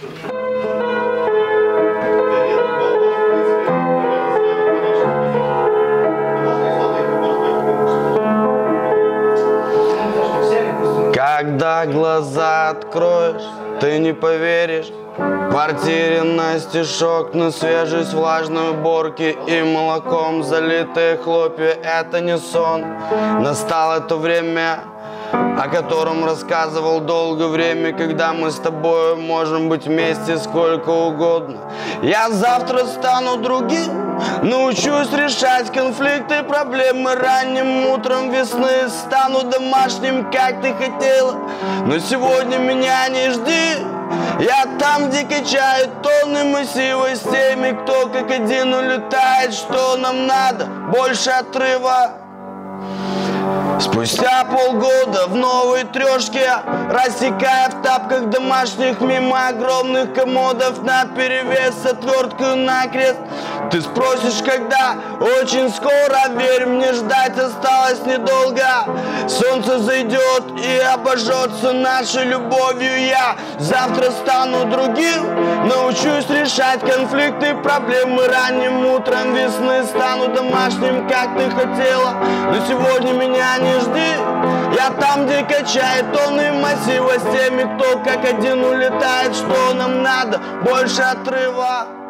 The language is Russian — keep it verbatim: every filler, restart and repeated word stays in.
Когда глаза откроешь, ты не поверишь. В квартире на стишок, на свежесть влажной уборки и молоком залитые хлопья. Это не сон. Настало то время, о котором рассказывал долгое время, когда мы с тобой можем быть вместе сколько угодно. Я завтра стану другим, научусь решать конфликты, проблемы ранним утром весны. Стану домашним, как ты хотела, но сегодня меня не жди. Я там, где качают тонны массива, с теми, кто как один улетает. Что нам надо? Больше отрыва. Спустя полгода в новой трешке, рассекая в тапках домашних мимо огромных комодов наперевес с отверткой накрест. Ты спросишь, когда? Очень скоро, верь мне, ждать осталось недолго. Солнце зайдет и обожжется нашей любовью. Я завтра стану другим, научусь решать конфликты, проблемы ранним утром весны. Стану домашним, как ты хотела, но сегодня меня не жди. Я там, где качает тонны массива, с теми, кто как один улетает. Что нам надо? Больше отрыва.